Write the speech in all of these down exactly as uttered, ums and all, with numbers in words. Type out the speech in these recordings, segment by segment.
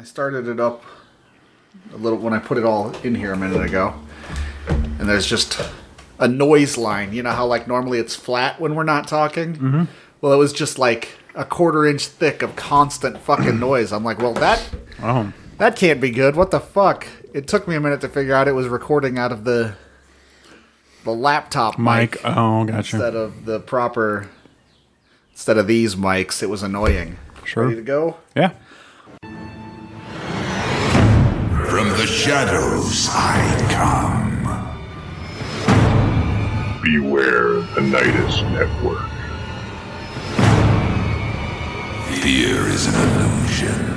I started it up a little when I put it all in here a minute ago, and there's just a noise line. You know how like normally it's flat when we're not talking? Mm-hmm. Well, it was just like a quarter inch thick of constant fucking noise. I'm like, well, that Oh. that can't be good. What the fuck? It took me a minute to figure out it was recording out of the the laptop mic. Mic. Oh, gotcha. Instead of the proper, instead of these mics. It was annoying. Sure. Ready to go? Yeah. From the shadows I come. Beware the Nidus Network. Fear is an illusion.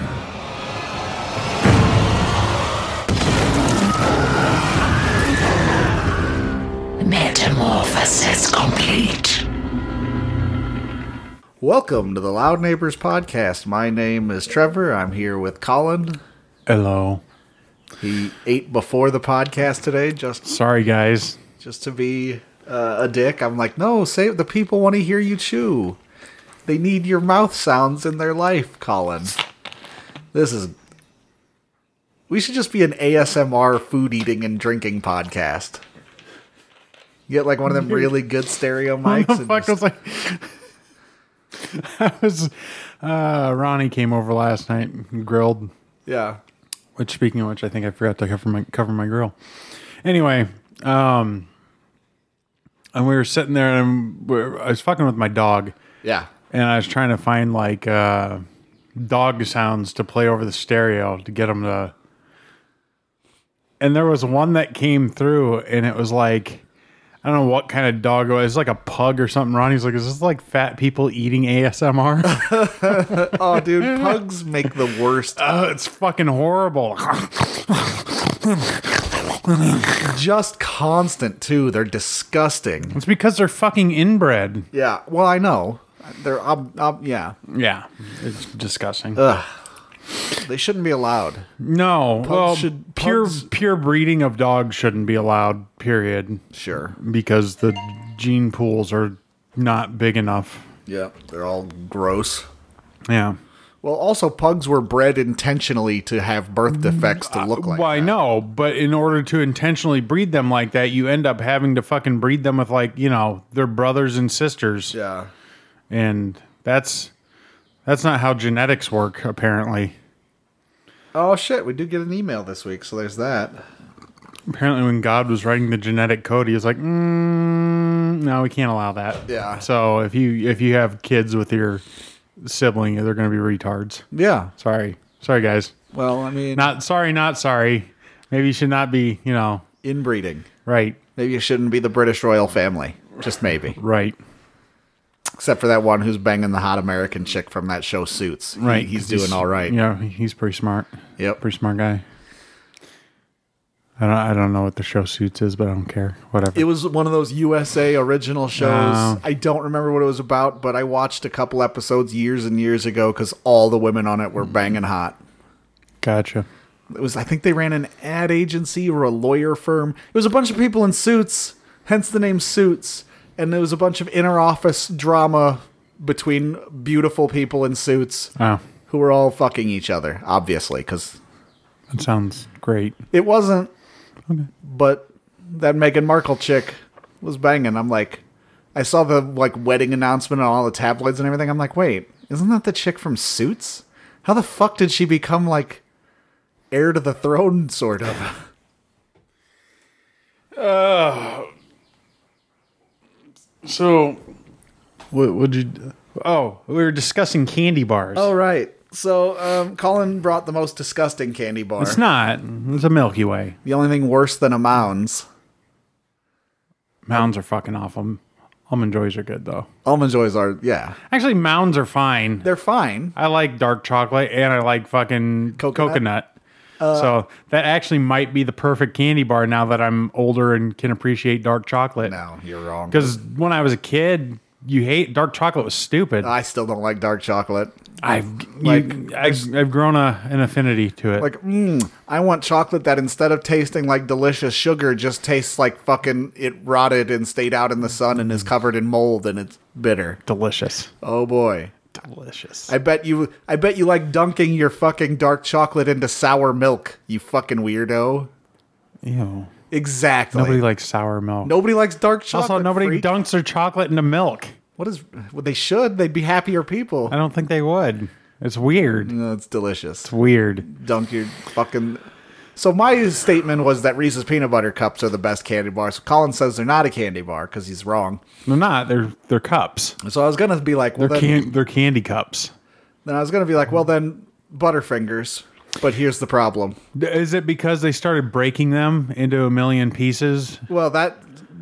Metamorphosis complete. Welcome to the Loud Neighbors podcast. My name is Trevor. I'm here with Colin. Hello. He ate before the podcast today, just Sorry, guys. just to be uh, a dick. I'm like, no, say the people want to hear you chew. They need your mouth sounds in their life, Colin. This is. We should just be an A S M R food eating and drinking podcast. Get like one of them really good stereo mics. What the and fuck just- was like? I was. Uh, Ronnie came over last night and grilled. yeah. Which, speaking of which, I think I forgot to cover my cover my grill. Anyway, um, and we were sitting there, and we're, I was fucking with my dog, Yeah. and I was trying to find like uh, dog sounds to play over the stereo to get them to. And there was one that came through, and it was like, I don't know what kind of dog it was. It was like a pug or something. Ronnie's like, is this like fat people eating A S M R? Oh, dude, pugs make the worst. Oh, it's fucking horrible. Just constant, too. They're disgusting. It's because they're fucking inbred. Yeah. Well, I know. They're, um, um, yeah. Yeah, it's disgusting. They shouldn't be allowed. no, well, should- pure pugs- pure breeding of dogs shouldn't be allowed. Period. Sure. Because the gene pools are not big enough. Yeah. They're all gross. Yeah. Well, also, pugs were bred intentionally to have birth defects to look like well, I that. know, but in order to intentionally breed them like that, you end up having to fucking breed them with like you know their brothers and sisters. Yeah. And that's that's not how genetics work, apparently. Oh, shit. We did get an email this week, so there's that. Apparently, when God was writing the genetic code, he was like, mm, "No, we can't allow that." Yeah. So if you if you have kids with your sibling, they're going to be retards. Yeah. Sorry, sorry, guys. Well, I mean, Not sorry, not sorry. Maybe you should not be. You know, inbreeding. right, Maybe you shouldn't be the British royal family. Just maybe. right, Except for that one who's banging the hot American chick from that show Suits. He- right. he's 'Cause doing all right. You know, he's pretty smart. Yep. Pretty smart guy. I don't. I don't know what the show Suits is, but I don't care. Whatever. It was one of those U S A original shows. Oh. I don't remember what it was about, but I watched a couple episodes years and years ago because all the women on it were banging hot. Gotcha. It was, I think they ran an ad agency or a lawyer firm. It was a bunch of people in suits, hence the name Suits. And there was a bunch of inter-office drama between beautiful people in suits Oh, who were all fucking each other, obviously, because that sounds great. it wasn't. But that Meghan Markle chick was banging. I'm like, I saw the like wedding announcement on all the tabloids and everything. I'm like, wait, isn't that the chick from Suits? How the fuck did she become like heir to the throne, sort of? So, what would you? Do? Oh, we were discussing candy bars. Oh, right. So, um, Colin brought the most disgusting candy bar. It's not. It's a Milky Way. The only thing worse than a Mounds. Mounds are fucking awful. Almond Joys are good though. Almond Joys are, yeah. Actually, Mounds are fine. They're fine. I like dark chocolate and I like fucking Coconut? coconut. so that actually might be the perfect candy bar now that I'm older and can appreciate dark chocolate. No, you're wrong. Because when I was a kid, you hate dark chocolate was stupid. I still don't like dark chocolate. I've like, you, I've, I've grown a, an affinity to it. Like, mm, I want chocolate that instead of tasting like delicious sugar, just tastes like fucking it rotted and stayed out in the sun and is covered in mold and it's bitter. delicious. Oh boy. Delicious. I bet you I bet you like dunking your fucking dark chocolate into sour milk, you fucking weirdo. Ew. Exactly. Nobody likes sour milk. Nobody likes dark chocolate. Also, nobody freak. dunks their chocolate into milk. What is well, they should. They'd be happier people. I don't think they would. It's weird. No, it's delicious. It's weird. Dunk your fucking. So my statement was that Reese's peanut butter cups are the best candy bars. Colin says they're not a candy bar because he's wrong. They're not. They're they're cups. So I was gonna be like, well, They're then, can they're candy cups. then I was gonna be like, well, then Butterfingers. But here's the problem. Is it because they started breaking them into a million pieces? Well, that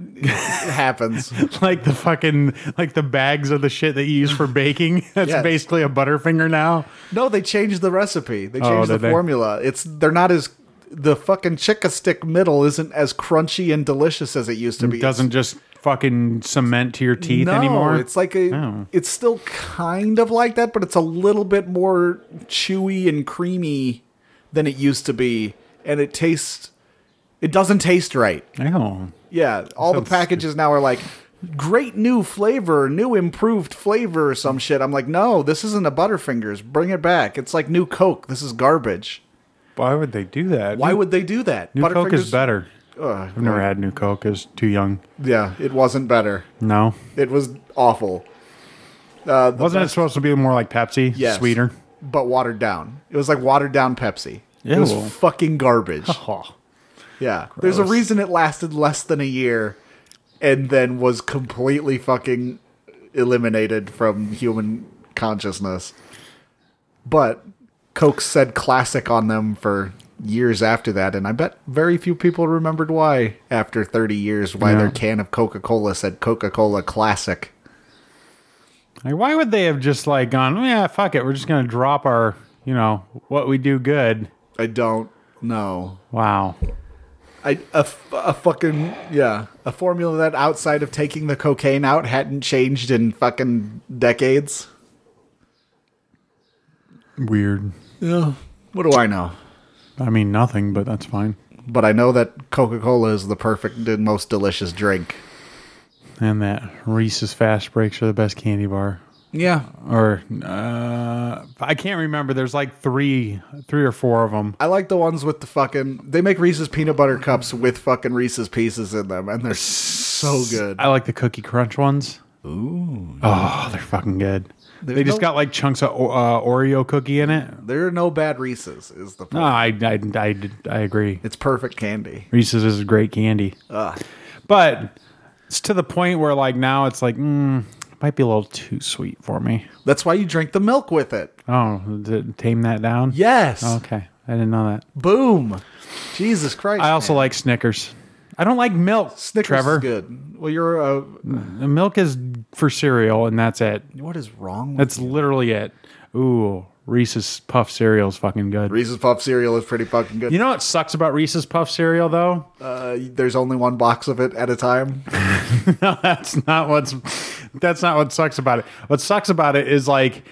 happens. Like the fucking like the bags of the shit that you use for baking. That's Yes. basically a Butterfinger now. No, they changed the recipe. They Oh, changed the did they? formula. It's they're not as the fucking Chick-a stick middle isn't as crunchy and delicious as it used to be. It doesn't just fucking cement to your teeth no, anymore. it's like a. Oh. It's still kind of like that, but it's a little bit more chewy and creamy than it used to be, and it tastes. It doesn't taste right. Oh. Yeah, all the Sounds- packages now are like great new flavor, new improved flavor or some shit. I'm like, no, this isn't a Butterfingers. Bring it back. It's like new Coke. This is garbage. Why would they do that? Why New, would they do that? New Coke is better. Ugh, I've never had New Coke. I was too young. Yeah, it wasn't better. No. It was awful. Uh, the Wasn't it best- supposed to be more like Pepsi? Yes. Sweeter? but watered down. It was like watered down Pepsi. It was Ew. fucking garbage. Oh. Yeah. There's a Gross. reason it lasted less than a year and then was completely fucking eliminated from human consciousness. But Coke said classic on them for years after that, and I bet very few people remembered why after thirty years, why Yeah. their can of Coca-Cola said Coca-Cola Classic. Like, why would they have just like gone, yeah, fuck it, we're just gonna drop our, you know, what we do good. I don't know. Wow. I a, f- a fucking yeah a formula that outside of taking the cocaine out hadn't changed in fucking decades. Weird. Yeah, what do I know? I mean nothing, but that's fine. But I know that Coca-Cola is the perfect and most delicious drink. And that Reese's Fast Breaks are the best candy bar. Yeah, Or uh, I can't remember. There's like three, three or four of them. I like the ones with the fucking. They make Reese's peanut butter cups with fucking Reese's Pieces in them, and they're so good. I like the Cookie Crunch ones. Ooh. Oh, they're fucking good. There's they just no- got like chunks of uh, Oreo cookie in it. There are no bad Reese's. Is the point. No, I, I, I, I agree. It's perfect candy. Reese's is great candy. Ugh. But it's to the point where like now it's like, mm, might be a little too sweet for me. That's why you drink the milk with it. Oh, did it tame that down? Yes. Okay. I didn't know that. Boom. Jesus Christ. I also man. like Snickers. I don't like milk, Snickers Trevor. is good. Well, you're a. The milk is for cereal, and that's it. What is wrong with That's literally it. Ooh, Reese's Puff cereal is fucking good. Reese's Puff cereal is pretty fucking good. You know what sucks about Reese's Puff cereal, though? Uh, there's only one box of it at a time. No, that's not what's. That's not what sucks about it. What sucks about it is like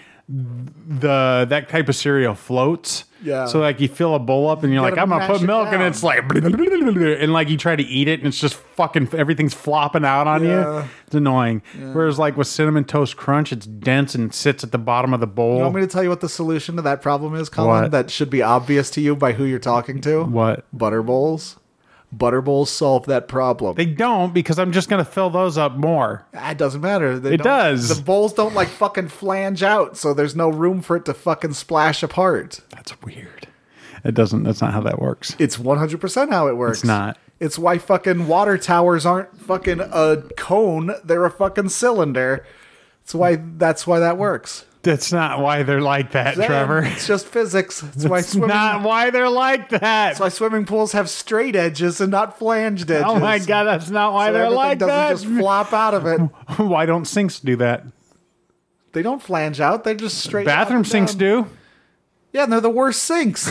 the that type of cereal floats. Yeah. So like you fill a bowl up and you're like, gotta I'm gonna mash put it milk, and down. it's like, and like you try to eat it and it's just fucking everything's flopping out on Yeah. you. It's annoying. Whereas like with Cinnamon Toast Crunch, it's dense and sits at the bottom of the bowl. You want me to tell you what the solution to that problem is, Colin? What? That should be obvious to you by who you're talking to. What? Butter bowls. Butter bowls solve that problem. They don't, because I'm just gonna fill those up more. Ah, it doesn't matter. They It don't- does. The bowls don't like fucking flange out, so there's no room for it to fucking splash apart. That's weird. It doesn't. That's not how that works. It's one hundred percent how it works. It's not. It's why fucking water towers aren't fucking a cone. They're a fucking cylinder. It's why that's why that works. That's not why they're like that, Trevor. It's just physics. It's why It's swimming not why they're like that. That's why swimming pools have straight edges and not flanged edges. Oh my god, that's not why So they're everything like doesn't that. just flop out of it. Why don't sinks do that? They don't flange out. They're just straight. up Bathroom and sinks down. do. Yeah, and they're the worst sinks.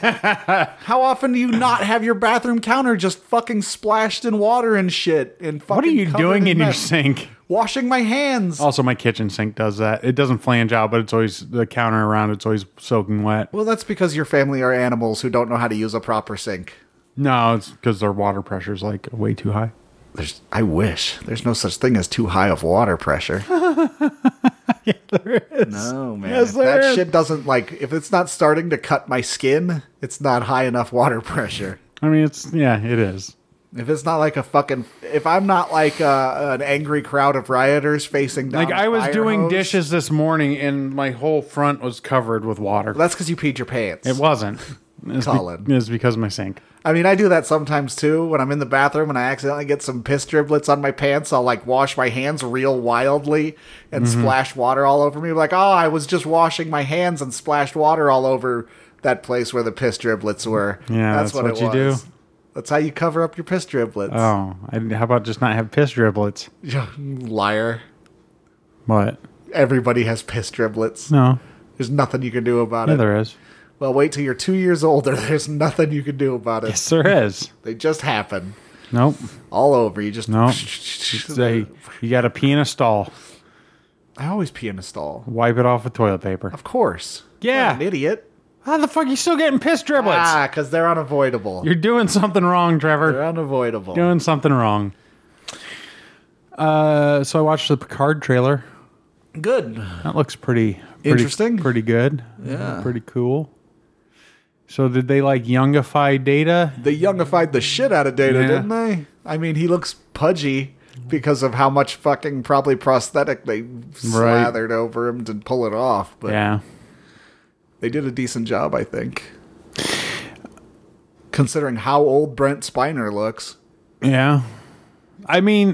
How often do you not have your bathroom counter just fucking splashed in water and shit? And fucking What are you covered doing in your mess? sink? Washing my hands. Also, my kitchen sink does that. It doesn't flange out, but it's always the counter around. It's always soaking wet. Well, that's because your family are animals who don't know how to use a proper sink. No, it's because their water pressure is like way too high. There's, I wish. There's no such thing as too high of water pressure. Yeah, there is. No, man. Yes, if there that is. shit doesn't, like, if it's not starting to cut my skin, it's not high enough water pressure. I mean, it's, yeah, it is. If it's not like a fucking, if I'm not like uh, an angry crowd of rioters facing down Like, a I was fire doing hose, dishes this morning and my whole front was covered with water. that's because you peed your pants. It wasn't. It was, Colin. be- it was because of my sink. I mean, I do that sometimes too. When I'm in the bathroom and I accidentally get some piss driblets on my pants, I'll like wash my hands real wildly and Mm-hmm. splash water all over me. Like, oh, I was just washing my hands and splashed water all over that place where the piss driblets were. Yeah, that's what it you do? was. That's how you cover up your piss driblets. Oh, I, how about just not have piss driblets? You liar. What? Everybody has piss driblets. No. There's nothing you can do about Yeah, it. there is. Well, wait till you're two years older. There's nothing you can do about it. Yes, there is. They just happen. Nope. All over. You just... Nope. Say, you got to pee in a stall. I always pee in a stall. Wipe it off with toilet paper. Of course. Yeah. I'm not an idiot. How the fuck are you still getting piss driblets? Ah, because they're unavoidable. You're doing something wrong, Trevor. They're unavoidable. Doing something wrong. Uh, so I watched the Picard trailer. Good. That looks pretty, pretty Interesting. pretty good. Yeah. Pretty cool. So did they like youngify Data? They youngified the shit out of Data, Yeah. didn't they? I mean, he looks pudgy because of how much fucking probably prosthetic they slathered over him to pull it off. But Yeah. they did a decent job, I think. Considering how old Brent Spiner looks. Yeah. I mean,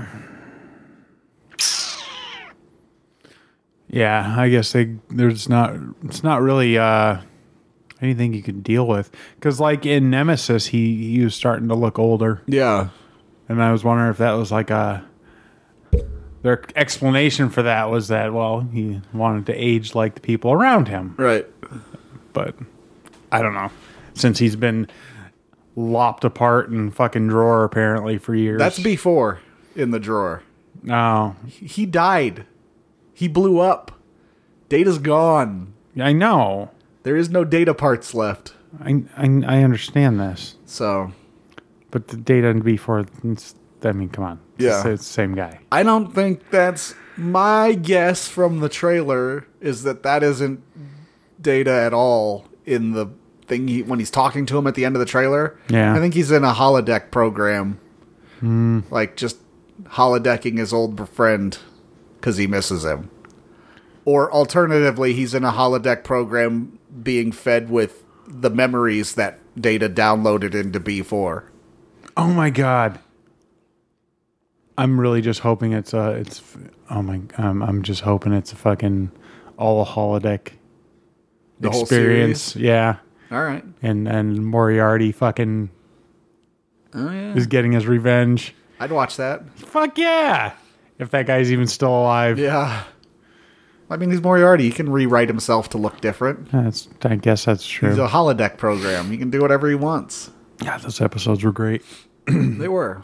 yeah, I guess they there's not it's not really uh, anything you can deal with because like in Nemesis he he was starting to look older, Yeah. and I was wondering if that was like a their explanation for that was that well he wanted to age like the people around him, Right. but I don't know since he's been lopped apart in fucking drawer apparently for years. That's before in the drawer. Oh, He died. He blew up. Data's gone. I know. There is no Data parts left. I, I I understand this, So but the Data in B four, it's, I mean, come on. It's, Yeah. the- it's the same guy. I don't think that's my guess from the trailer is that that isn't Data at all in the thing he, when he's talking to him at the end of the trailer. Yeah. I think he's in a holodeck program. Like just holodecking his old friend because he misses him. Or alternatively, he's in a holodeck program being fed with the memories that Data downloaded into B four. Oh my god. I'm really just hoping it's a it's oh my um, I'm just hoping it's a fucking all a holodeck The whole experience. series? Yeah. All right. And and Moriarty fucking Oh, yeah. is getting his revenge. I'd watch that. Fuck yeah. If that guy's even still alive. Yeah. I mean, he's Moriarty. He can rewrite himself to look different. That's I guess that's true. He's a holodeck program. He can do whatever he wants. Yeah, those episodes were great. They were.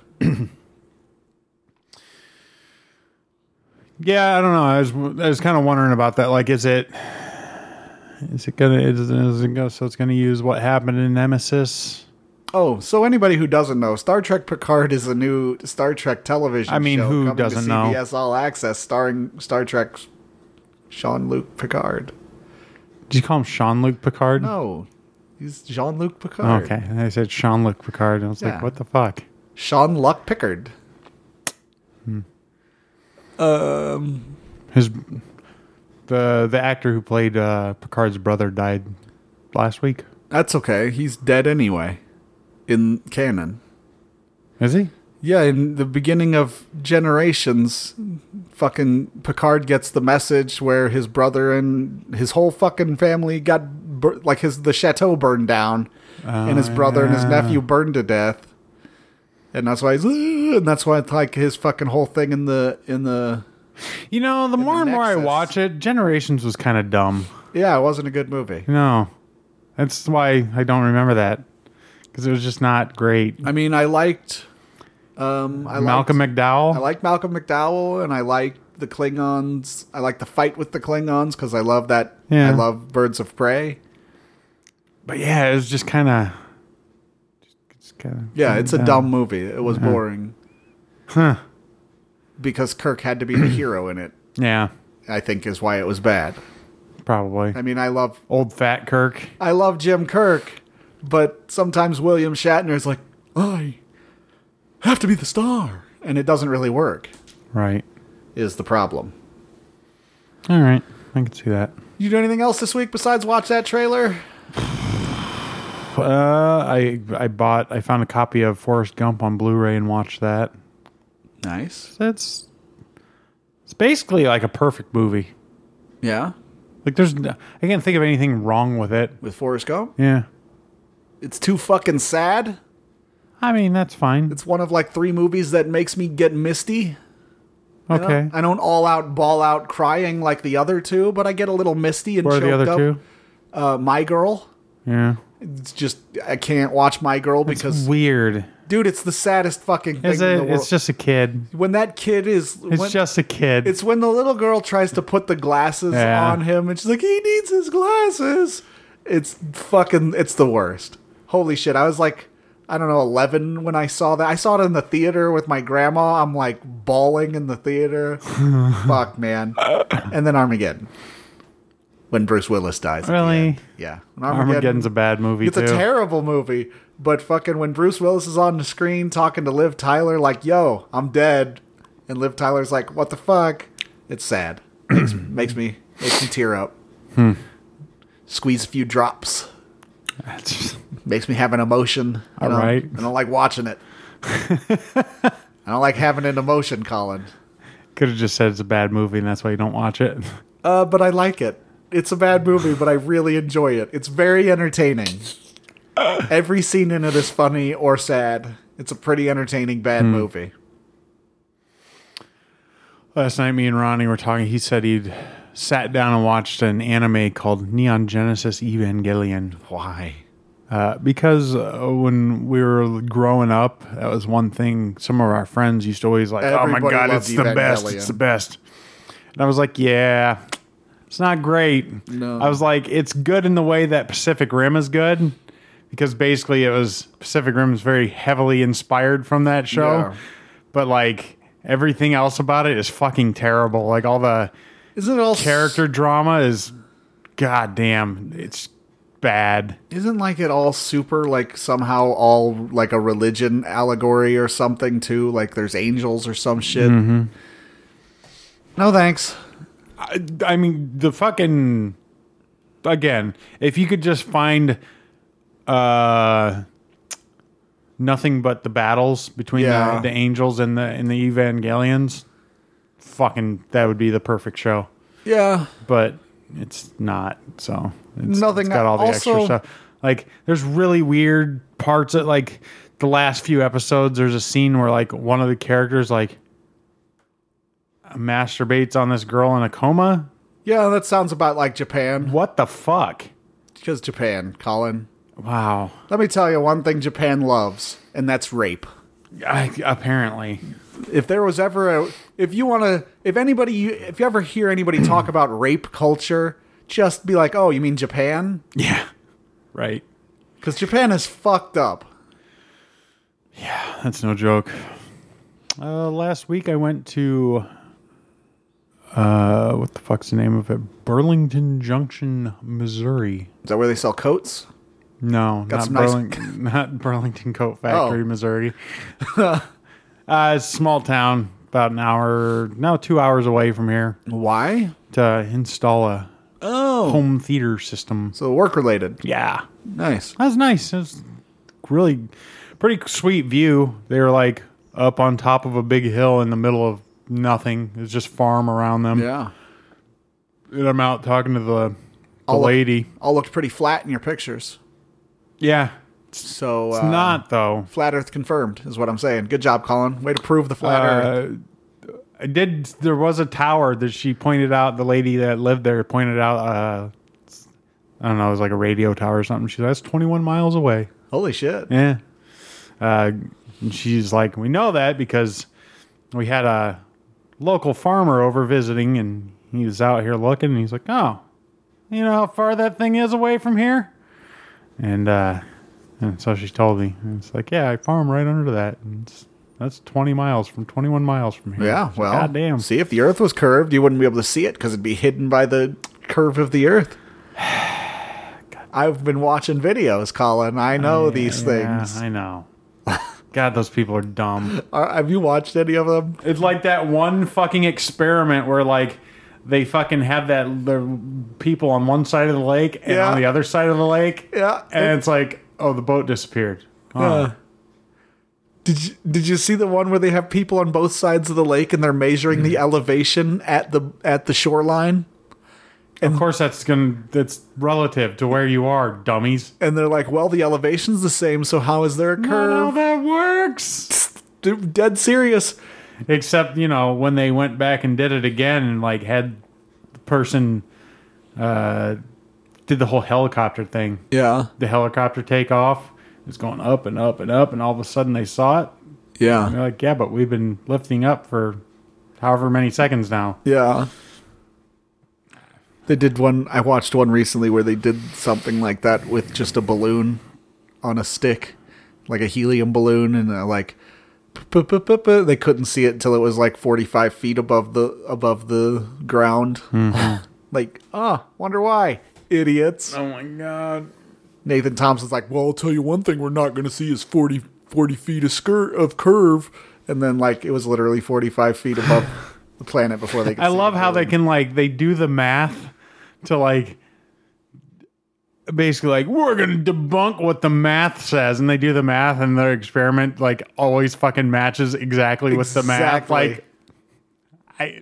Yeah, I don't know. I was I was kind of wondering about that. Like, is it is it gonna is, is it gonna so it's gonna use what happened in Nemesis? Oh, so anybody who doesn't know, Star Trek Picard is a new Star Trek television show. I mean, who coming doesn't to know? C B S All Access, starring Star Trek's Jean-Luc Picard. Did you call him Jean-Luc Picard? No, he's Jean-Luc Picard. Okay, I said Jean-Luc Picard, and I was Yeah. like, what the fuck? Jean-Luc Picard. His the the actor who played uh, Picard's brother died last week. That's okay. He's dead anyway. In canon. Is he? Yeah, in the beginning of Generations, fucking Picard gets the message where his brother and his whole fucking family got, bur- like his the chateau burned down, and his brother and his nephew burned to death, and that's why he's, "Ugh," and that's why it's like his fucking whole thing in the in the You know, the more and more I Nexus. watch it, Generations was kind of dumb. yeah, it wasn't a good movie. No, that's why I don't remember that because it was just not great. I mean, I liked, um, I Malcolm liked, McDowell. I like Malcolm McDowell, and I like the Klingons. I like the fight with the Klingons because I love that. Yeah. I love Birds of Prey. But yeah, it was just kind of. Yeah, it's a dumb movie. It was boring Huh. because Kirk had to be the hero in it, Yeah. I think is why it was bad. Probably. I mean, I love Old fat Kirk. I love Jim Kirk, but sometimes William Shatner's like, I have to be the star, and it doesn't really work. Right. Is the problem. All right. I can see that. You do anything else this week besides watch that trailer? Uh, I I bought I found a copy of Forrest Gump on Blu-ray and watched that. Nice. It's it's basically like a perfect movie. Yeah. Like there's no, I can't think of anything wrong with it. With Forrest Gump? Yeah. It's too fucking sad. I mean, that's fine. It's one of like three movies that makes me get misty. I Okay. don't, I don't all out ball out crying like the other two, but I get a little misty and What are choked the other up. two? Uh, My Girl. Yeah. It's just I can't watch My Girl It's because weird. dude, it's the saddest fucking thing Is in it? the world. It's just a kid. When that kid is It's when, just a kid. it's when the little girl tries to put the glasses Yeah. on him and she's like, he needs his glasses. It's fucking it's the worst. Holy shit. I was like, I don't know, eleven when I saw that. I saw it in the theater with my grandma. I'm like bawling in the theater. Fuck, man. And then Armageddon. When Bruce Willis dies. at the Really? end. Yeah. When Armageddon's a bad movie It's too. a terrible movie. But fucking when Bruce Willis is on the screen talking to Liv Tyler, like, yo, I'm dead. And Liv Tyler's like, what the fuck? It's sad. Makes, makes me makes me tear up. Hmm. Squeeze a few drops. That's- Makes me have an emotion. You All know? right. I don't like watching it. I don't like having an emotion, Colin. Could have just said it's a bad movie and that's why you don't watch it. Uh, but I like it. It's a bad movie, but I really enjoy it. It's very entertaining. Every scene in it is funny or sad. It's a pretty entertaining bad Hmm. movie. Last night, me and Ronnie were talking. He said he'd sat down and watched an anime called Neon Genesis Evangelion. Why? Uh, because uh, when we were growing up, that was one thing. Some of our friends used to always like, "Oh my Everybody god, loved it's the best! Evangelion. It's the best!" And I was like, "Yeah, it's not great." No. I was like, "It's good in the way that Pacific Rim is good." Because basically it was Pacific Rim is very heavily inspired from that show. Yeah. But like everything else about it is fucking terrible. Like all the Isn't it all character drama is goddamn, it's bad. Isn't like it all super like somehow all like a religion allegory or something too? Like there's angels or some shit. Mm-hmm. No thanks. I, I mean, the fucking again, if you could just find uh nothing but the battles between Yeah. the, the angels and the and the Evangelions, fucking that would be the perfect show. Yeah. But it's not. So it's, Nothing- it's got all the extra also- stuff. Like there's really weird parts that like the last few episodes. There's a scene where like one of the characters like masturbates on this girl in a coma. Yeah, that sounds about like Japan. What the fuck? Because Japan, Colin. Wow. Let me tell you one thing Japan loves, and that's rape. I, apparently. If there was ever a, if you want to, if anybody, if you ever hear anybody talk about rape culture, just be like, oh, you mean Japan? Yeah. Right. Because Japan is fucked up. Yeah, that's no joke. Uh, last week I went to, uh, what the fuck's the name of it? Burlington Junction, Missouri. Is that where they sell coats? No, Got not, some nice- Burling- not Burlington Coat Factory, Oh. Missouri. uh, it's a small town, about an hour, no, two hours away from here, Why? to install a Oh. home theater system. So work related. Yeah. Nice. That was nice. It was really pretty sweet view. They were like up on top of a big hill in the middle of nothing. It was just farm around them. Yeah. And I'm out talking to the, the All look- lady. All looked pretty flat in your pictures. Yeah. So It's uh, not, though. flat Earth confirmed is what I'm saying. Good job, Colin. Way to prove the flat Earth. Uh, I did. There was a tower that she pointed out. The lady that lived there pointed out. Uh, I don't know. It was like a radio tower or something. She said, that's twenty-one miles away. Holy shit. Yeah. Uh, and she's like, we know that because we had a local farmer over visiting, and he was out here looking, and he's like, oh, you know how far that thing is away from here? And, uh, and so she told me. And it's like, yeah, I farm right under that. And it's That's twenty miles from twenty-one miles from here. Yeah, well, goddamn. See, if the Earth was curved, you wouldn't be able to see it because it'd be hidden by the curve of the Earth. I've been watching videos, Colin. I know Yeah, these yeah, things. I know. God, those people are dumb. Are, have you watched any of them? It's like that one fucking experiment where like they fucking have that the people on one side of the lake and Yeah. on the other side of the lake. Yeah. And it's like, oh, the boat disappeared. Oh. Uh, did you did you see the one where they have people on both sides of the lake and they're measuring the elevation at the at the shoreline? Of course, that's gonna that's relative to where you are, dummies. And they're like, well, the elevation's the same, so how is there a Not how curve? that works. Dude, dead serious. Except, you know, when they went back and did it again and like had the person uh, did the whole helicopter thing. Yeah. The helicopter take off. It's going up and up and up, and all of a sudden they saw it. Yeah. And they're like, yeah, but we've been lifting up for however many seconds now. Yeah. They did one, I watched one recently where they did something like that with just a balloon on a stick, like a helium balloon, and uh, like, p-p-p-p-p- they couldn't see it until it was like forty-five feet above the above the ground. Mm-hmm. Like, ah, wonder why. Idiots. Oh my god. Nathan Thompson's like, well, I'll tell you one thing we're not going to see is forty, forty feet of, skirt, of curve. And then, like, it was literally forty-five feet above the planet before they could I see love the how they balloon. can, like, they do the math to, like, basically, like, we're going to debunk what the math says. And they do the math, and their experiment, like, always fucking matches exactly with the math. Exactly. Like, I,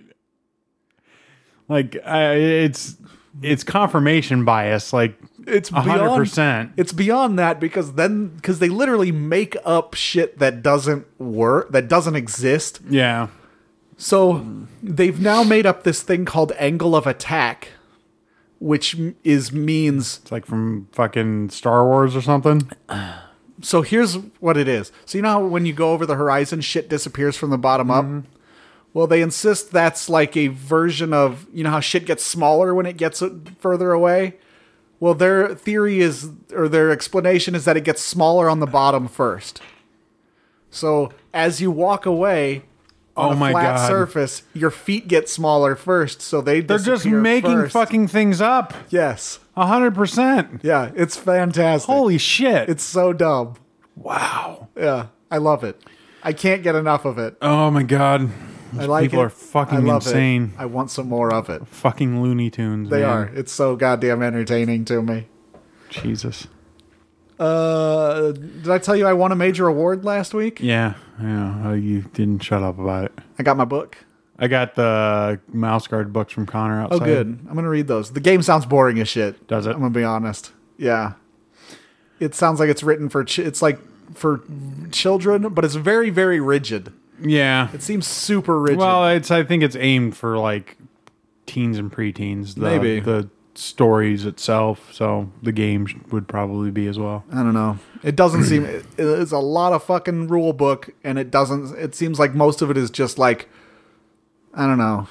like, I, it's, it's confirmation bias, like, It's one hundred beyond percent. It's beyond that because then because they literally make up shit that doesn't work, that doesn't exist. Yeah. So they've now made up this thing called angle of attack, which m- is means. It's like from fucking Star Wars or something. So here's what it is. So you know how when you go over the horizon, shit disappears from the bottom up. Well, they insist that's like a version of, you know how shit gets smaller when it gets further away. Well, their theory is, or their explanation is that it gets smaller on the bottom first. So as you walk away on Oh a my flat God. surface, your feet get smaller first. So they They're just disappear making first. fucking things up. Yes. A hundred percent. Yeah, it's fantastic. Holy shit. It's so dumb. wow. Yeah, I love it. I can't get enough of it. Oh my god. I like people it. are fucking I love insane. It. I want some more of it. Fucking Looney Tunes. They man. are. It's so goddamn entertaining to me. Jesus. Uh, did I tell you I won a major award last week? Yeah. Yeah. Uh, you didn't shut up about it. I got my book. I got the mouse guard books from Connor outside. Oh, good. I'm going to read those. The game sounds boring as shit. Does it? I'm going to be honest. Yeah. It sounds like it's written for, ch- it's like for children, but it's very, very rigid. Yeah. It seems super rigid. Well, it's. I think it's aimed for like teens and preteens. The, Maybe. the stories itself. So the game sh- would probably be as well. I don't know. It doesn't seem, it, it's a lot of fucking rule book, and it doesn't, it seems like most of it is just like, I don't know.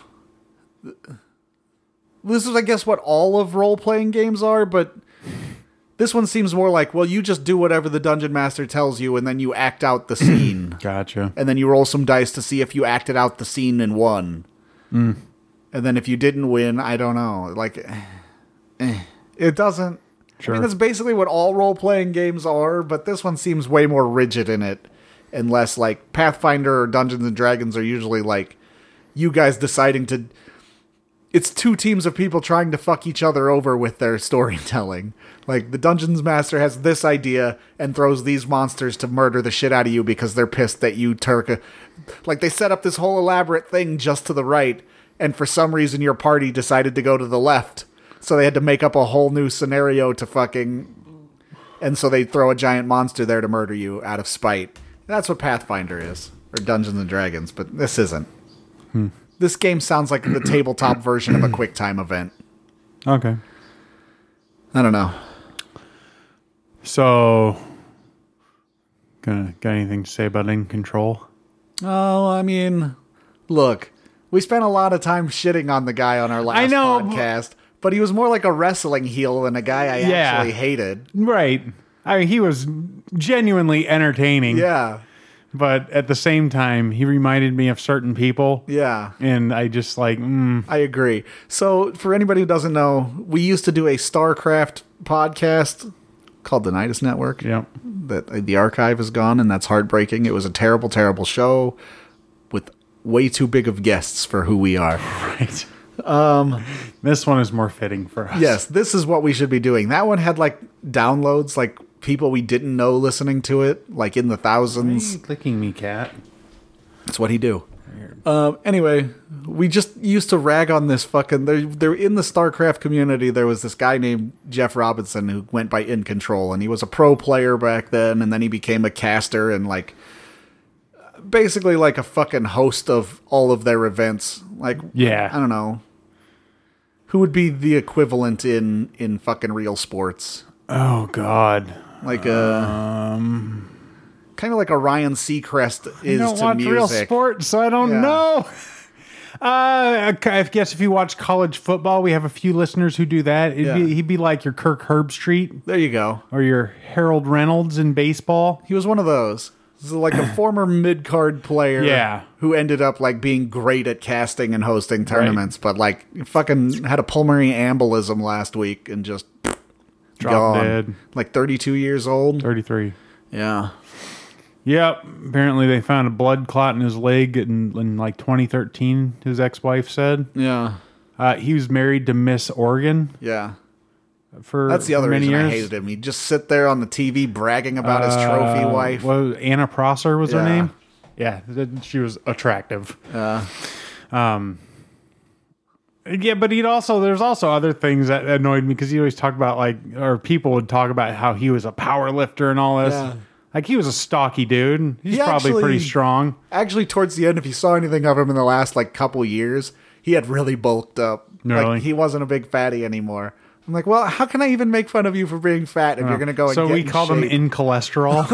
This is, I guess, what all of role-playing games are, but this one seems more like, well, you just do whatever the dungeon master tells you, and then you act out the scene. Gotcha. And then you roll some dice to see if you acted out the scene and won. Mm. And then if you didn't win, I don't know. Like, eh, it doesn't... Sure. I mean, that's basically what all role-playing games are, but this one seems way more rigid in it. And less like Pathfinder or Dungeons and Dragons are usually like you guys deciding to... It's two teams of people trying to fuck each other over with their storytelling. Like, the Dungeons Master has this idea and throws these monsters to murder the shit out of you because they're pissed that you Turk... Like, they set up this whole elaborate thing just to the right, and for some reason your party decided to go to the left. So they had to make up a whole new scenario to fucking... And so they throw a giant monster there to murder you out of spite. That's what Pathfinder is. Or Dungeons and Dragons, but this isn't. Hmm. This game sounds like the tabletop version of a QuickTime event. Okay. I don't know. So, gonna got anything to say about In Control? Oh, I mean, look, we spent a lot of time shitting on the guy on our last I know, podcast, but he was more like a wrestling heel than a guy I Yeah. actually hated. Right. I mean, he was genuinely entertaining. Yeah. but at the same time, he reminded me of certain people. Yeah. And I just like, mm. I agree. So, for anybody who doesn't know, we used to do a StarCraft podcast called the Nidus Network. Yep. That the archive is gone, and that's heartbreaking. It was a terrible, terrible show with way too big of guests for who we are. Right. Um, this one is more fitting for us. Yes, this is what we should be doing. That one had like downloads, like people we didn't know listening to it, like in the thousands. Why are you clicking me, cat? That's what he do. Um, anyway, we just used to rag on this fucking. They're, they're in the StarCraft community. There was this guy named Jeff Robinson who went by In Control, and he was a pro player back then, and then he became a caster and like basically like a fucking host of all of their events. Like, yeah, I don't know. Who would be the equivalent in, in fucking real sports? Oh, God. Like a... Um, kind of like a Ryan Seacrest is I don't to watch music. real sports, so I don't Yeah. know. Uh, I guess if you watch college football, we have a few listeners who do that. It'd Yeah. be, he'd be like your Kirk Herbstreit There you go. or your Harold Reynolds in baseball. He was one of those. This is like a former mid-card player Yeah. who ended up like being great at casting and hosting tournaments, but like fucking had a pulmonary embolism last week and just Dropped gone. dead. Like thirty-two years old. thirty-three. Yeah. Yep. Apparently they found a blood clot in his leg in, in like twenty thirteen, his ex-wife said. Yeah. Uh, he was married to Miss Oregon Yeah. for That's the other for many reason years. I hated him. He'd just sit there on the T V bragging about his trophy Uh, wife. What, Anna Prosser was her Yeah. name? Yeah, th- she was attractive. Yeah. Um, yeah, but he'd also, there's also other things that annoyed me because he always talked about like, or people would talk about how he was a power lifter and all this. Yeah. Like he was a stocky dude. He's He probably actually- pretty strong. Actually, towards the end, if you saw anything of him in the last like couple years, he had really bulked up. Really? Like he wasn't a big fatty anymore. I'm like, well, how can I even make fun of you for being fat if you're going to go and So get we in called him shape? in cholesterol.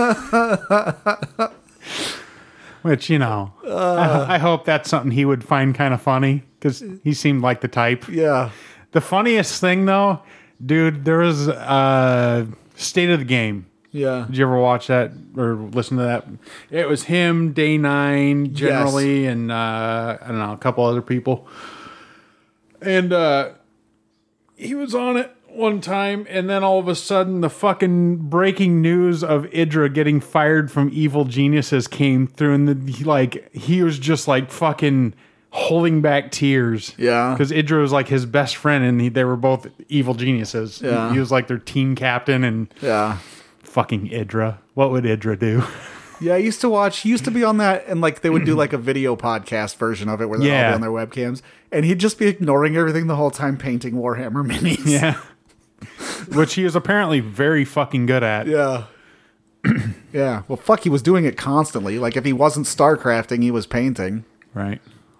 Which, you know, Uh. I, I hope that's something he would find kind of funny because he seemed like the type. Yeah. The funniest thing, though, dude, there was uh, State of the Game. Yeah. Did you ever watch that or listen to that? It was him, Day Nine, generally, and uh, I don't know, a couple other people. And uh, he was on it one time, and then all of a sudden, the fucking breaking news of Idra getting fired from Evil Geniuses came through, and the, he, like he was just like fucking holding back tears. Yeah. Because Idra was like his best friend, and he, they were both evil geniuses. Yeah. He was like their team captain, and Yeah. fucking Idra. What would Idra do? Yeah, I used to watch, he used to be on that, and like they would do like a video podcast version of it where they'd all Yeah. be on their webcams, and he'd just be ignoring everything the whole time painting Warhammer minis. Yeah. Which he is apparently very fucking good at. Yeah. Yeah. Well, fuck, he was doing it constantly. Like if he wasn't StarCrafting, he was painting. Right.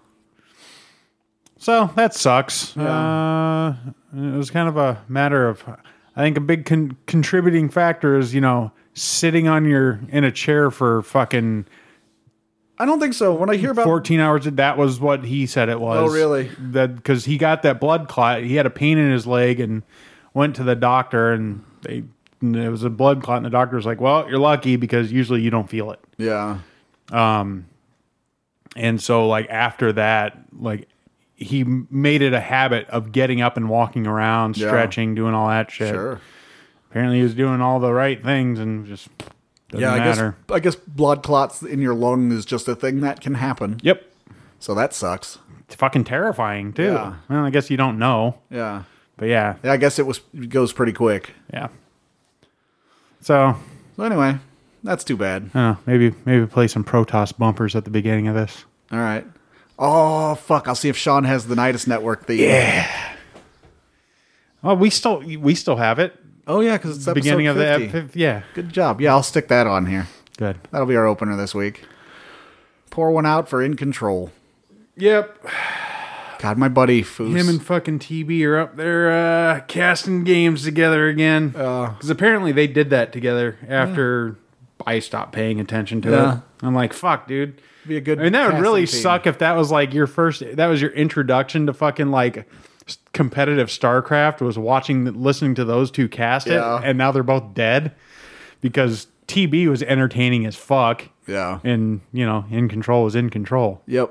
So that sucks. Yeah. Uh, it was kind of a matter of, I think a big con- contributing factor is, you know, sitting on your, in a chair for fucking I don't think so. When I hear about fourteen hours, that was what he said it was. Oh, really? That because he got that blood clot. He had a pain in his leg and went to the doctor, and they and it was a blood clot, and the doctor was like, "Well, you're lucky because usually you don't feel it." Yeah. And so, like after that, like he made it a habit of getting up and walking around, Yeah. stretching, doing all that shit. Sure. Apparently, he was doing all the right things, and just doesn't Yeah, I matter. guess I guess blood clots in your lung is just a thing that can happen. Yep, So that sucks. it's fucking terrifying too. Yeah. Well, I guess you don't know, Yeah. but yeah, Yeah, I guess it was it goes pretty quick. yeah. So So anyway, that's too bad. Uh, maybe maybe play some Protoss bumpers at the beginning of this. All right. Oh fuck! I'll see if Sean has the Nidus Network theme. Yeah. Oh, we still we still have it. Oh yeah, because it's The episode beginning of fifty. the fifth, yeah. Good job. Yeah, I'll stick that on here. Good. That'll be our opener this week. Pour one out for In Control. Yep. God, my buddy Foos. Him and fucking T B are up there uh, casting games together again. Because apparently they did that together after I stopped paying attention to Yeah. it. I'm like, fuck, dude. Be a good I mean, that would casting really team. suck if that was like your first, that was your introduction to fucking like s- competitive StarCraft, was watching, listening to those two cast it, Yeah. and now they're both dead because T B was entertaining as fuck. Yeah. And, you know, In Control was In Control. Yep.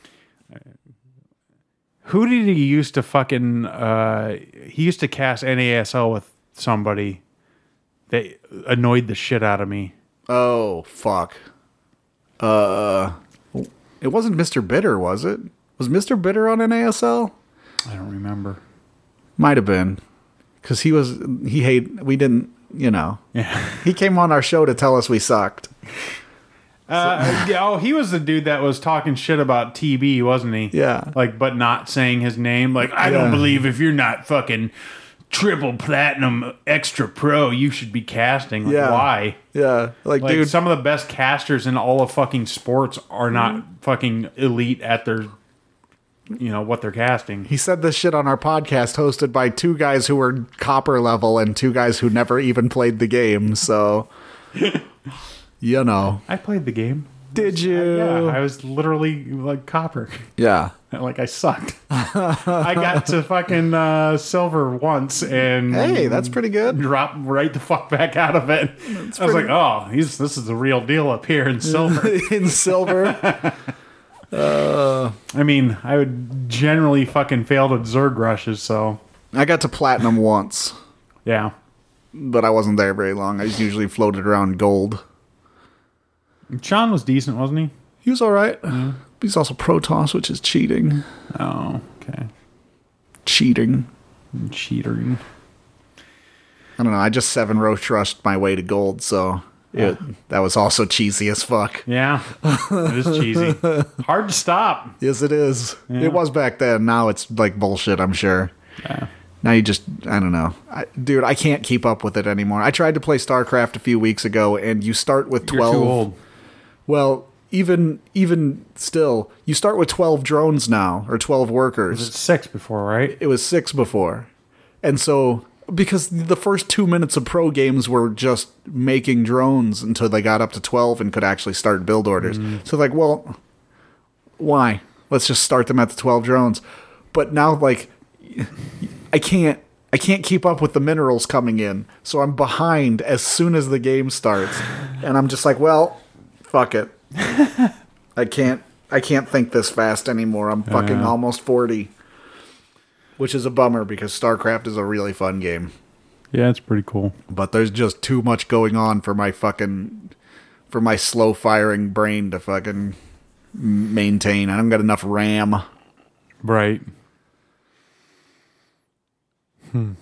Who did he used to fucking... Uh, he used to cast N A S L with somebody that annoyed the shit out of me. Oh, fuck. Uh, it wasn't Mister Bitter, was it? Was Mister Bitter on N A S L? I don't remember. Might have been. Because he was... He hate... We didn't... You know. Yeah. He came on our show to tell us we sucked. Uh, yeah, oh, he was the dude that was talking shit about T B, wasn't he? Yeah. Like, but not saying his name. Like, I don't Yeah. believe if you're not fucking triple platinum extra pro, you should be casting. Like, Yeah. why? Yeah. Like, Like, dude... some of the best casters in all of fucking sports are not fucking elite at their, you know, what they're casting. He said this shit on our podcast hosted by two guys who were copper level and two guys who never even played the game, so... You know. I played the game. Did you? Yeah, I was literally like copper. Yeah. Like, I sucked. I got to fucking uh, silver once and Hey, that's pretty good. dropped right the fuck back out of it. I was pretty- like, oh, he's this is the real deal up here in silver. In silver. I mean, I would generally fucking fail at Zerg rushes, so I got to platinum once, yeah. but I wasn't there very long. I was usually floated around gold. Sean was decent, wasn't he? He was all right. He's also Protoss, which is cheating. Oh, okay. Cheating. Cheatering. I don't know. I just seven roach rushed my way to gold, so it, that was also cheesy as fuck. Yeah, it is cheesy. Hard to stop. Yes, it is. Yeah. It was back then. Now it's like bullshit, I'm sure. Yeah. Now you just, I don't know. I, dude, I can't keep up with it anymore. I tried to play StarCraft a few weeks ago, and you start with twelve. You're too old. Well, even even still, you start with twelve drones now, or twelve workers. It's six before, right? It was six before. And so, because the first two minutes of pro games were just making drones until they got up to twelve and could actually start build orders. So, like, well, why? Let's just start them at the twelve drones. But now, like, I can't. I can't keep up with the minerals coming in, so I'm behind as soon as the game starts. And I'm just like, well, fuck it. I can't I can't think this fast anymore. I'm fucking Yeah. almost forty. Which is a bummer because StarCraft is a really fun game. Yeah, it's pretty cool. But there's just too much going on for my fucking for my slow firing brain to fucking maintain. I don't got enough RAM. Right. Hmm.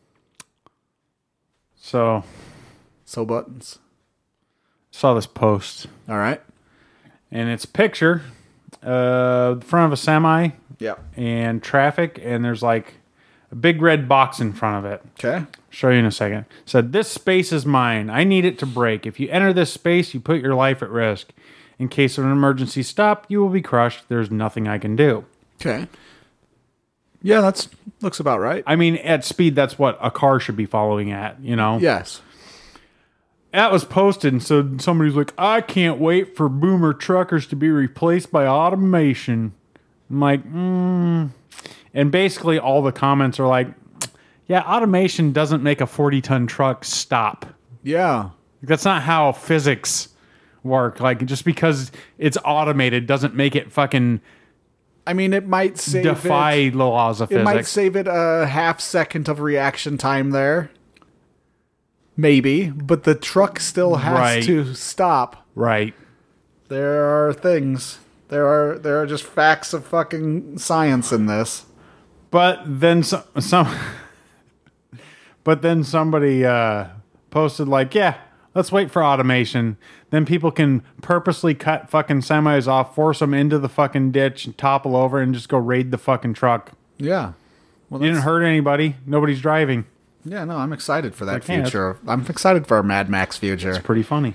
So, So buttons. saw this post, All right. and it's a picture, uh, the front of a semi Yeah. and traffic, and there's like a big red box in front of it. Okay. Show you in a second. It said, "This space is mine. I need it to break. If you enter this space, you put your life at risk. In case of an emergency stop, you will be crushed. There's nothing I can do." Okay. Yeah, that's looks about right. I mean, at speed, that's what a car should be following at, you know? Yes. That was posted, and so somebody's like, "I can't wait for boomer truckers to be replaced by automation." I'm like, mm. And basically all the comments are like, yeah, automation doesn't make a forty-ton truck stop. Yeah. That's not how physics work. Like, just because it's automated doesn't make it fucking I mean, it might save defy it. the laws of It might physics. save it a half second of reaction time there. Maybe, but the truck still has Right. to stop. Right. There are things. There are there are just facts of fucking science in this. But then some, some but then somebody uh, posted like, yeah, let's wait for automation. Then people can purposely cut fucking semis off, force them into the fucking ditch, and topple over, and just go raid the fucking truck. Yeah. Well, You didn't hurt anybody. Nobody's driving. yeah, no, I'm excited for that Like, yeah, future. I'm excited for our Mad Max future. It's pretty funny.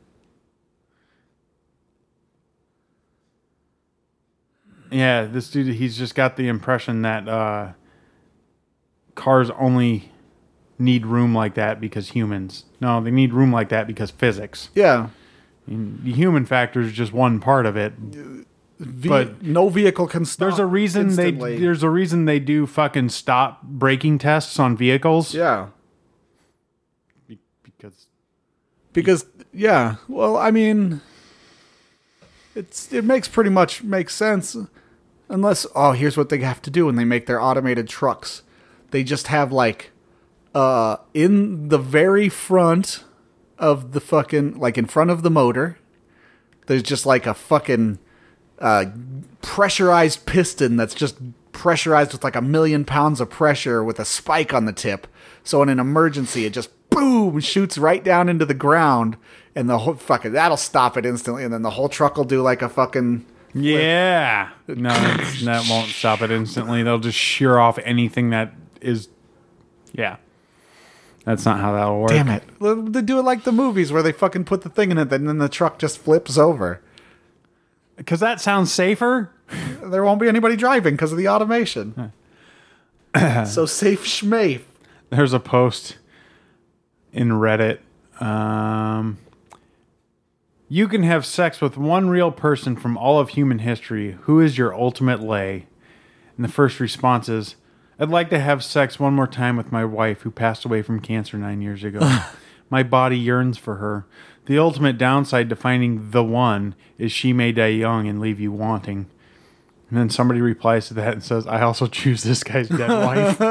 Yeah, this dude, he's just got the impression that uh, cars only need room like that because humans. No, they need room like that because physics. Yeah. And the human factor is just one part of it. Ve- But no vehicle can stop. There's a reason instantly. they there's a reason they do fucking stop braking tests on vehicles. Yeah. Because Because, yeah, well, I mean, it's it makes pretty much makes sense. Unless, oh, here's what they have to do when they make their automated trucks. They just have, like, uh, in the very front of the fucking, like, in front of the motor, there's just, like, a fucking uh, pressurized piston that's just pressurized with, like, a million pounds of pressure with a spike on the tip. So in an emergency, it just, boom, shoots right down into the ground, and the whole fucking, that'll stop it instantly, and then the whole truck will do, like, a fucking... Yeah. No, that won't stop it instantly. They'll just shear off anything that is... Yeah. That's not how that'll work. Damn it. They do it like the movies where they fucking put the thing in it and then the truck just flips over. Because that sounds safer. There won't be anybody driving because of the automation. So safe schmafe. There's a post in Reddit. Um, you can have sex with one real person from all of human history. Who is your ultimate lay? And the first response is, I'd like to have sex one more time with my wife who passed away from cancer nine years ago. My body yearns for her. The ultimate downside to finding the one is she may die young and leave you wanting. And then somebody replies to that and says, I also choose this guy's dead wife.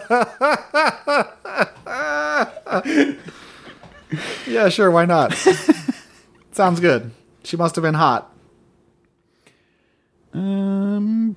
Yeah, sure, why not? Sounds good. She must have been hot. Um,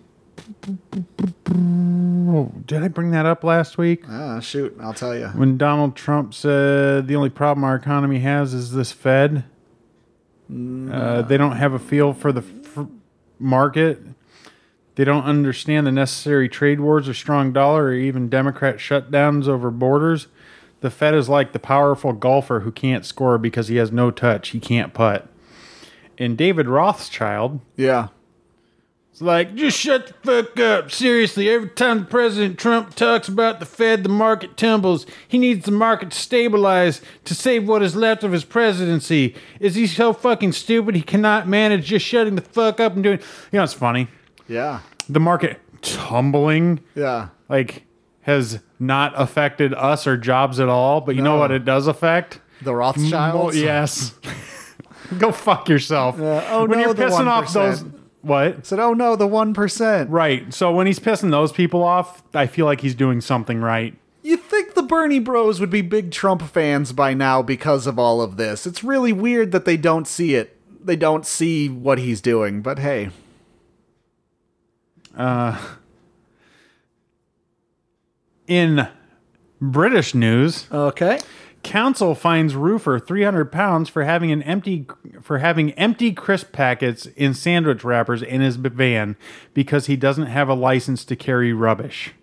did I bring that up last week? Ah, shoot, I'll tell you. When Donald Trump said the only problem our economy has is this Fed. Uh, they don't have a feel for the f- market. They don't understand the necessary trade wars or strong dollar or even Democrat shutdowns over borders. The Fed is like the powerful golfer who can't score because he has no touch. He can't putt. And David Rothschild... Yeah. It's like, just shut the fuck up. Seriously, every time President Trump talks about the Fed, the market tumbles. He needs the market to stabilize to save what is left of his presidency. Is he so fucking stupid he cannot manage just shutting the fuck up and doing... You know, it's funny. Yeah. The market tumbling, Yeah. like, has not affected us or jobs at all. But you know No. what it does affect? The Rothschilds? Mo- yes. Go fuck yourself. Uh, oh, when no, you're the pissing off one percent. those... What? Said, oh no, the one percent. Right. So when he's pissing those people off, I feel like he's doing something right. You'd think the Bernie bros would be big Trump fans by now because of all of this. It's really weird that they don't see it. They don't see what he's doing, but hey. Uh, in British news, Okay. council fines roofer three hundred pounds for having an empty for having empty crisp packets in sandwich wrappers in his van because he doesn't have a license to carry rubbish.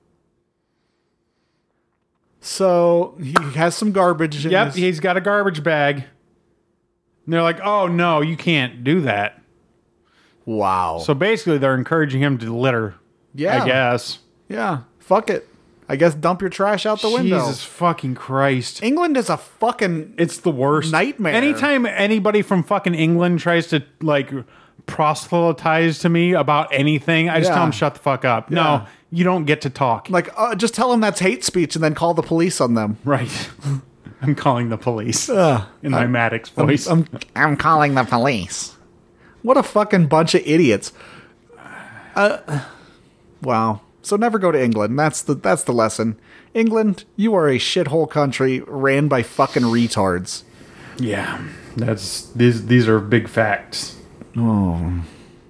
So he has some garbage in Yep, his... he's got a garbage bag. And they're like, "Oh no, you can't do that." Wow. So basically, they're encouraging him to litter. Yeah. I guess. Yeah. Fuck it. I guess dump your trash out the window. Jesus fucking Christ. England is a fucking... It's the worst. Nightmare. Anytime anybody from fucking England tries to, like, proselytize to me about anything, I just Yeah. tell them, shut the fuck up. Yeah. No, you don't get to talk. Like, uh, just tell them that's hate speech and then call the police on them. Right. I'm calling the police Ugh. in my Maddox voice. I'm, I'm calling the police. What a fucking bunch of idiots. Uh, wow. So never go to England. That's the that's the lesson. England, you are a shithole country ran by fucking retards. yeah. That's these these are big facts. Oh.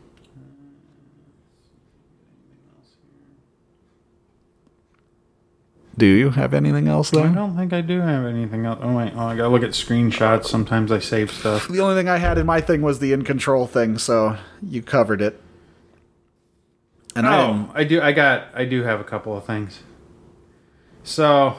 Do you have anything else I though? don't think I do have anything else. Oh wait, oh, I gotta look at screenshots. Sometimes I save stuff. The only thing I had in my thing was the in control thing, so you covered it. And I didn't. Oh, I do. I got. I do have a couple of things. So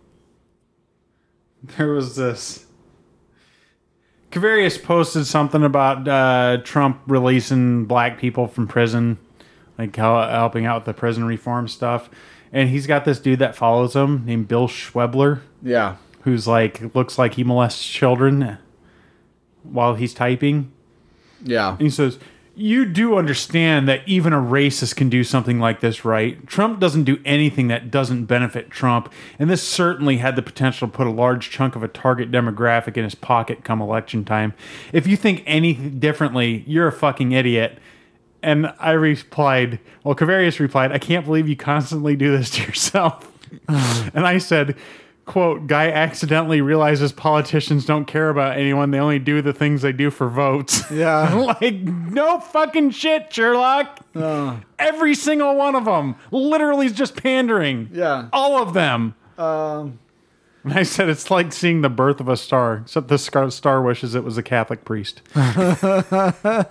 there was this. Kavarius posted something about uh, Trump releasing black people from prison, like how, helping out with the prison reform stuff. And he's got this dude that follows him named Bill Schwebler, Yeah. who's like looks like he molests children while he's typing. Yeah. And he says, you do understand that even a racist can do something like this, right? Trump doesn't do anything that doesn't benefit Trump, and this certainly had the potential to put a large chunk of a target demographic in his pocket come election time. If you think anything differently, you're a fucking idiot. And I replied, well, Kavarius replied, I can't believe you constantly do this to yourself. And I said, quote, guy accidentally realizes politicians don't care about anyone. They only do the things they do for votes. Yeah. Like, no fucking shit, Sherlock. Uh, Every single one of them literally is just pandering. Yeah. All of them. Um, And I said, it's like seeing the birth of a star, except the star, star wishes it was a Catholic priest. uh,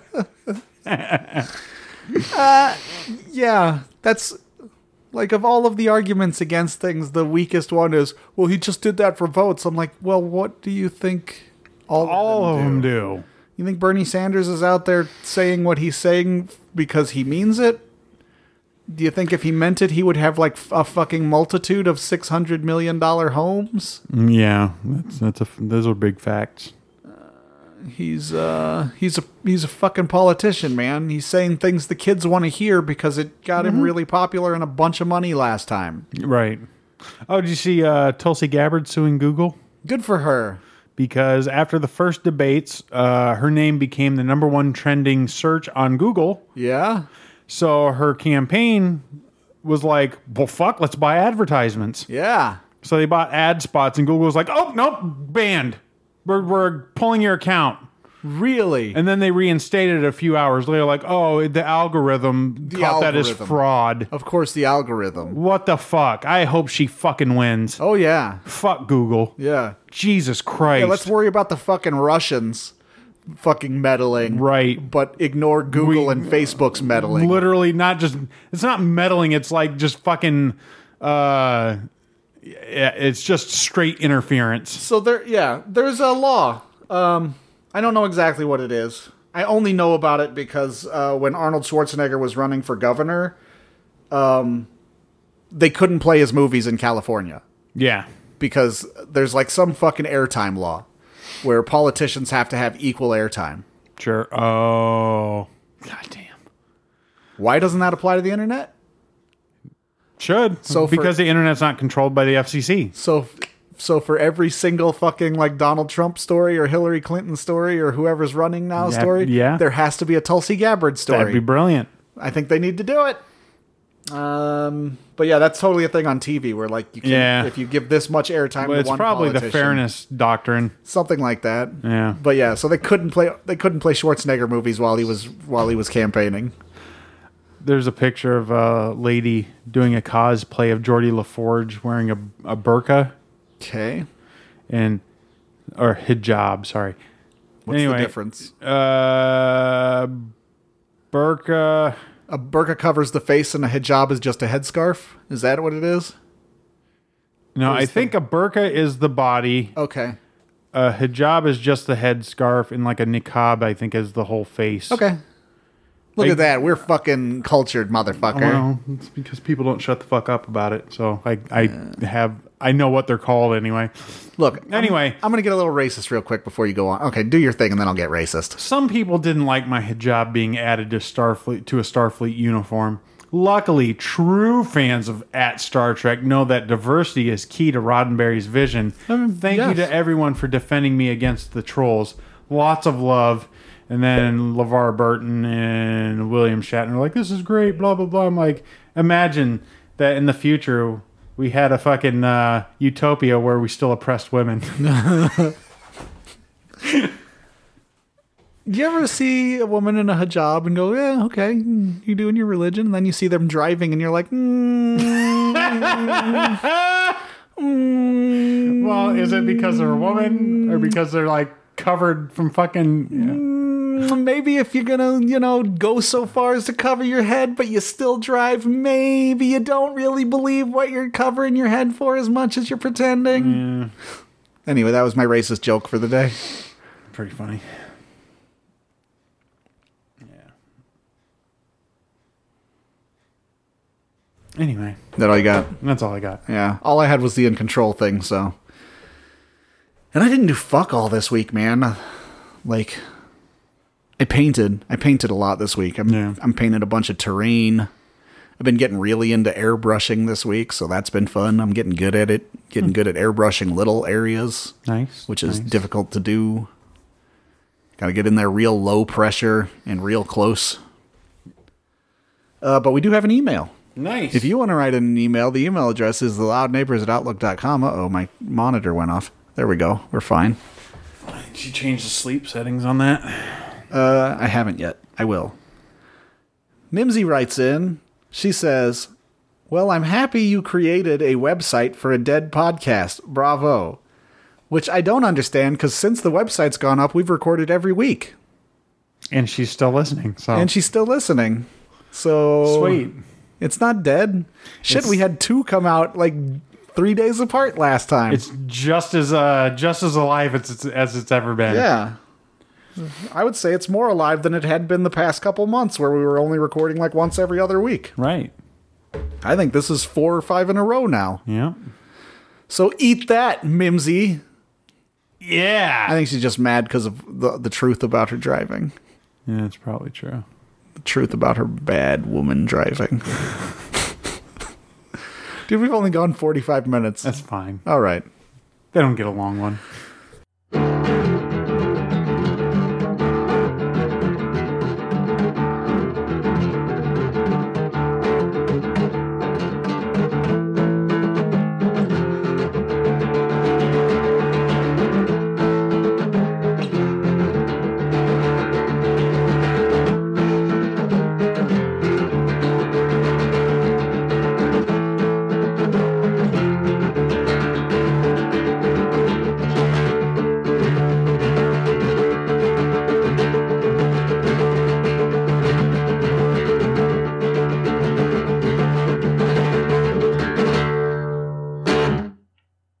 yeah, that's like, of all of the arguments against things, the weakest one is, well, he just did that for votes. I'm like, well, what do you think all, All of of them them do? do. You think Bernie Sanders is out there saying what he's saying because he means it? Do you think if he meant it, he would have like a fucking multitude of six hundred million dollars homes? Yeah, that's, that's a, those are big facts. He's uh he's a he's a fucking politician, man. He's saying things the kids want to hear because it got Mm-hmm. him really popular and a bunch of money last time. Right. Oh, did you see uh, Tulsi Gabbard suing Google? Good for her. Because after the first debates, uh, her name became the number one trending search on Google. Yeah. So her campaign was like, well, fuck, let's buy advertisements. Yeah. So they bought ad spots, and Google was like, oh, nope, banned. We're, we're pulling your account. Really? And then they reinstated it a few hours later, like, oh, the algorithm The caught that as algorithm. fraud. Of course, the algorithm. What the fuck? I hope she fucking wins. Oh, yeah. Fuck Google. Yeah. Jesus Christ. Yeah, let's worry about the fucking Russians fucking meddling. Right. But ignore Google We- and Facebook's meddling. Literally not just, it's not meddling, it's like just fucking, uh, yeah, it's just straight interference. So there, yeah, there's a law. Um, I don't know exactly what it is. I only know about it because uh, when Arnold Schwarzenegger was running for governor, um, they couldn't play his movies in California Yeah. because there's like some fucking airtime law where politicians have to have equal airtime. Sure. Oh. God damn. Why doesn't that apply to the internet? Should. So for- because the internet's not controlled by the F C C. So, so for every single fucking like Donald Trump story or Hillary Clinton story or whoever's running now Yeah, story, yeah. there has to be a Tulsi Gabbard story. That'd be brilliant. I think they need to do it. Um, but yeah, that's totally a thing on T V where like you can, Yeah. if you give this much airtime Well, to it's one probably the politician, fairness doctrine. something like that. Yeah. But yeah, so they couldn't play they couldn't play Schwarzenegger movies while he was while he was campaigning. There's a picture of a lady doing a cosplay of Geordie LaForge wearing a, a burqa Okay, and or hijab. Sorry. what's anyway, the difference? Uh, burqa. A burqa covers the face and a hijab is just a headscarf. Is that what it is? No, What I is think a burqa is the body. Okay. A hijab is just the head scarf, and like a niqab, I think, is the whole face. Okay. Look I- at that. We're fucking cultured, motherfucker. Well, it's because people don't shut the fuck up about it. So I, I have, I know what they're called anyway. Look, I'm- Anyway. I'm, going to get a little racist real quick before you go on. Okay, do your thing and then I'll get racist. Some people didn't like my hijab being added to Starfleet to a Starfleet uniform. Luckily, true fans of at Star Trek know that diversity is key to Roddenberry's vision. Thank you yes. to everyone for defending me against the trolls. Lots of love. And then LeVar Burton and William Shatner are like, this is great, blah, blah, blah. I'm like, imagine that in the future we had a fucking uh, utopia where we still oppressed women. Do you ever see a woman in a hijab and go, yeah, okay, you're doing your religion, and then you see them driving and you're like, mm, mm, Well, is it because they're a woman or because they're like covered from fucking... Yeah. mm, maybe if you're gonna, you know, go so far as to cover your head, but you still drive, maybe you don't really believe what you're covering your head for as much as you're pretending. Anyway, that was my racist joke for the day. Pretty funny. Anyway, Is that all you got? that's all I got. Yeah, all I had was the in control thing, so. And I didn't do fuck all this week, man. Like, I painted. I painted a lot this week. I'm Yeah. I'm painting a bunch of terrain. I've been getting really into airbrushing this week, so that's been fun. I'm getting good at it. Getting Hmm. good at airbrushing little areas, Nice. which is nice. difficult to do. Got to get in there real low pressure and real close. Uh, but we do have an email. Nice. If you want to write in an email, the email address is the loud neighbors at outlook dot com. Uh-oh, my monitor went off. There we go. We're fine. Did you change the sleep settings on that? Uh, I haven't yet. I will. Mimsy writes in. She says, well, I'm happy you created a website for a dead podcast. Bravo. Which I don't understand, because since the website's gone up, we've recorded every week. And she's still listening. So And she's still listening. So sweet. It's not dead. Shit, It's- we had two come out like three days apart last time. It's just as uh just as alive as it's as it's ever been. Yeah. I would say it's more alive than it had been the past couple months where we were only recording like once every other week. Right. I think this is four or five in a row now. Yeah. So eat that, Mimsy. Yeah. I think she's just mad because of the, the truth about her driving. Yeah, that's probably true. The truth about her bad woman driving. Dude, we've only gone forty-five minutes. That's fine. All right. They don't get a long one.